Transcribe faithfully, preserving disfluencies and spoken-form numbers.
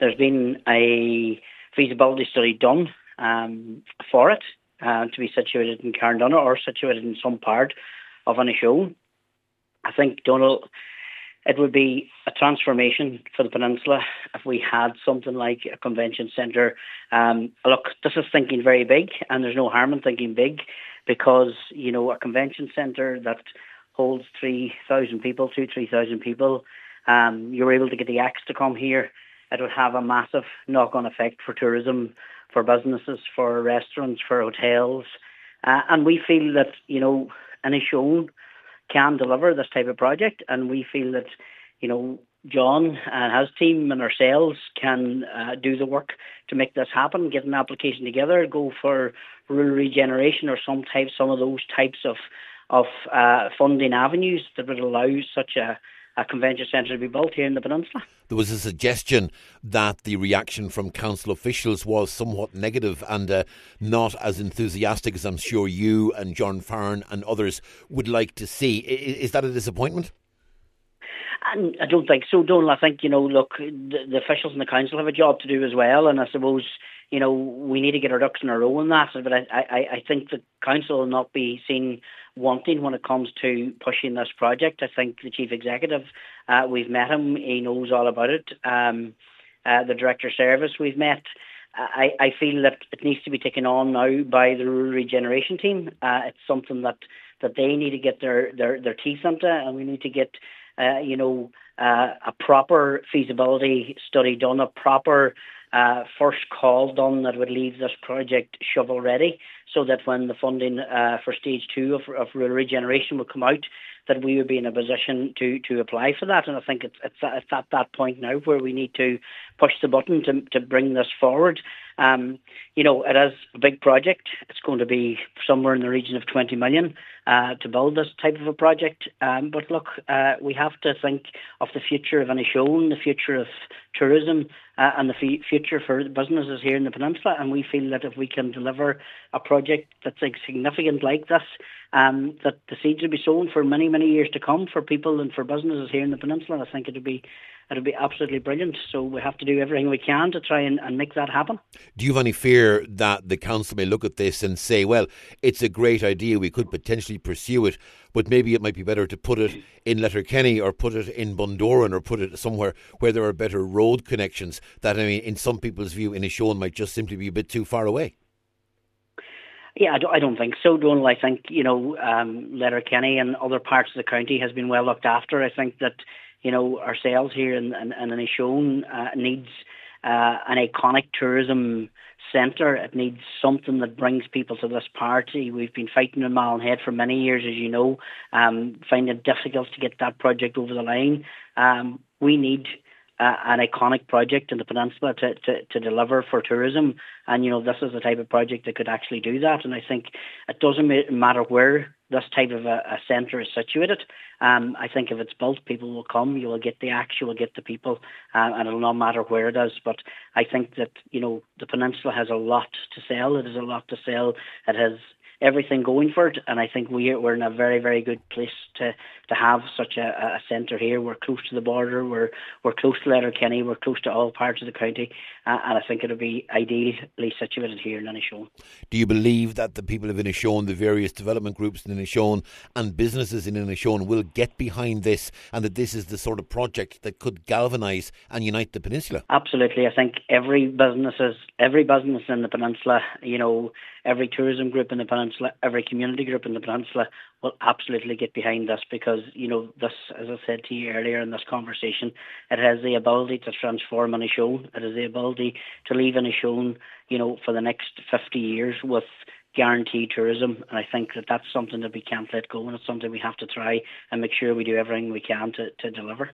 there's been a feasibility study done um, for it uh, to be situated in Carndonagh or situated in some part of Inishowen. I think, Donald, it would be a transformation for the peninsula if we had something like a convention centre. Um, look, this is thinking very big, and there's no harm in thinking big, because, you know, a convention centre that holds three thousand people, two, three thousand people, um, you're able to get the acts to come here. It would have a massive knock-on effect for tourism, for businesses, for restaurants, for hotels. Uh, and we feel that, you know, Inishowen can deliver this type of project, and we feel that, you know, John and his team and ourselves can uh, do the work to make this happen, get an application together, go for rural regeneration or some type, some of those types of of uh, funding avenues that would allow such a, a convention centre to be built here in the peninsula. There was a suggestion that the reaction from council officials was somewhat negative and uh, not as enthusiastic as I'm sure you and John Farren and others would like to see. Is that a disappointment? And I don't think so, Donald. I think, you know, look, the, the officials in the council have a job to do as well, and I suppose, you know, we need to get our ducks in a row on that. But I, I, I think the council will not be seen wanting when it comes to pushing this project. I think the chief executive, uh, we've met him, he knows all about it. Um, uh, the director of service we've met. I, I feel that it needs to be taken on now by the rural regeneration team. Uh, it's something that, that they need to get their, their, their teeth into, and we need to get Uh, you know, uh, a proper feasibility study done, a proper uh, first call done that would leave this project shovel ready, so that when the funding uh, for stage two of, of rural regeneration will come out, that we would be in a position to, to apply for that. And I think it's, it's, it's at that point now where we need to push the button to, to bring this forward. Um, you know, it is a big project. It's going to be somewhere in the region of twenty million uh, to build this type of a project. Um, but look, uh, we have to think of the future of Inishowen, the future of tourism, uh, and the f- future for businesses here in the peninsula. And we feel that if we can deliver a project that's significant like this, um, that the seeds will be sown for many, many years to come for people and for businesses here in the peninsula. I think it would be It'll be absolutely brilliant. So we have to do everything we can to try and, and make that happen. Do you have any fear that the council may look at this and say, well, it's a great idea, we could potentially pursue it, but maybe it might be better to put it in Letterkenny or put it in Bundoran or put it somewhere where there are better road connections, that, I mean, in some people's view, Inishowen might just simply be a bit too far away? Yeah, I don't, I don't think so, Donald. I think, you know, um, Letterkenny and other parts of the county has been well looked after. I think that, you know, ourselves here in, in, in Inishowen uh, needs uh, an iconic tourism centre. It needs something that brings people to this party. We've been fighting in Malin for many years, as you know, um, finding it difficult to get that project over the line. Um, we need uh, an iconic project in the peninsula to, to, to deliver for tourism. And, you know, this is the type of project that could actually do that. And I think it doesn't matter where this type of a, a centre is situated. Um, I think if it's built, people will come. You will get the acts, you will get the people, uh, and it'll not matter where it is. But I think that, you know, the peninsula has a lot to sell. It has a lot to sell. It has everything going for it, and I think we, we're in a very, very good place to, to have such a, a centre here. We're close to the border, we're we're close to Letterkenny, we're close to all parts of the county, uh, and I think it'll be ideally situated here in Inishowen. Do you believe that the people of Inishowen, the various development groups in Inishowen and businesses in Inishowen will get behind this, and that this is the sort of project that could galvanise and unite the peninsula? Absolutely. I think every businesses, every business in the peninsula, you know, every tourism group in the peninsula, every community group in the peninsula will absolutely get behind this, because, you know, this, as I said to you earlier in this conversation, it has the ability to transform Inishowen. It has the ability to leave Inishowen, you know, for the next fifty years with guaranteed tourism. And I think that that's something that we can't let go, and it's something we have to try and make sure we do everything we can to, to deliver.